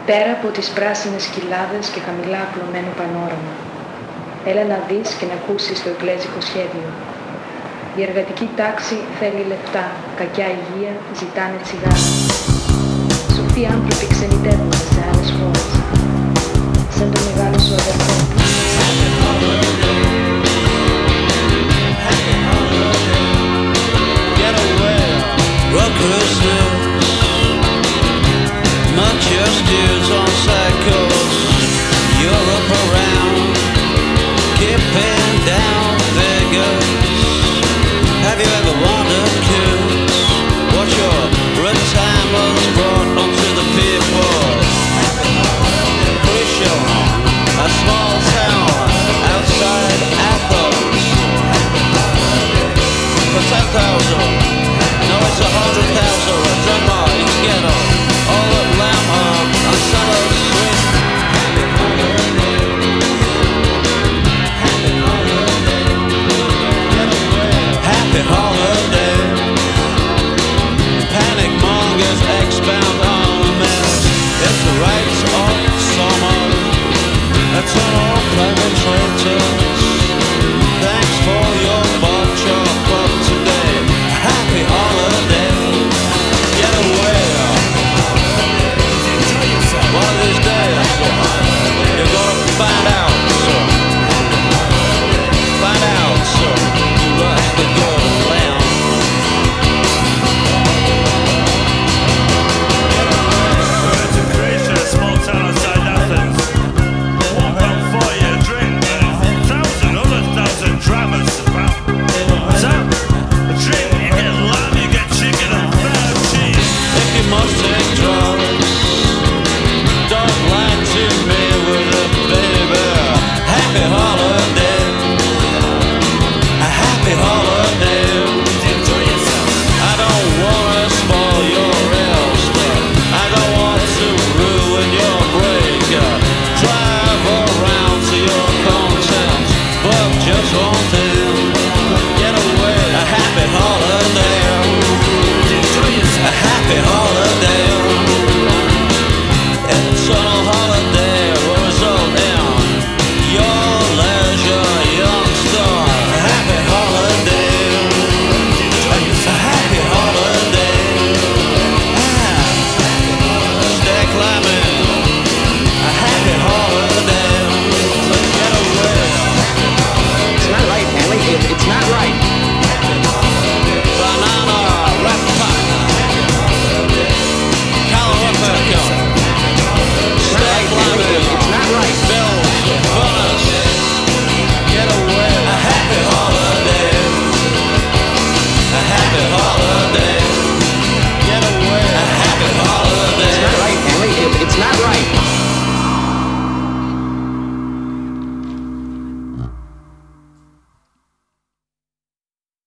Πέρα από τις πράσινες κοιλάδες και χαμηλά απλωμένο πανόραμα. Έλα να δεις και να ακούσεις το εγγλέζικο σχέδιο. Η εργατική τάξη θέλει λεφτά, κακιά υγεία, ζητάνε τσιγάρα. Σοφοί άνθρωποι ξενιτεύονται σε άλλες χώρες. Σαν το μεγάλο σου αδερφό. Rockers, much your steers on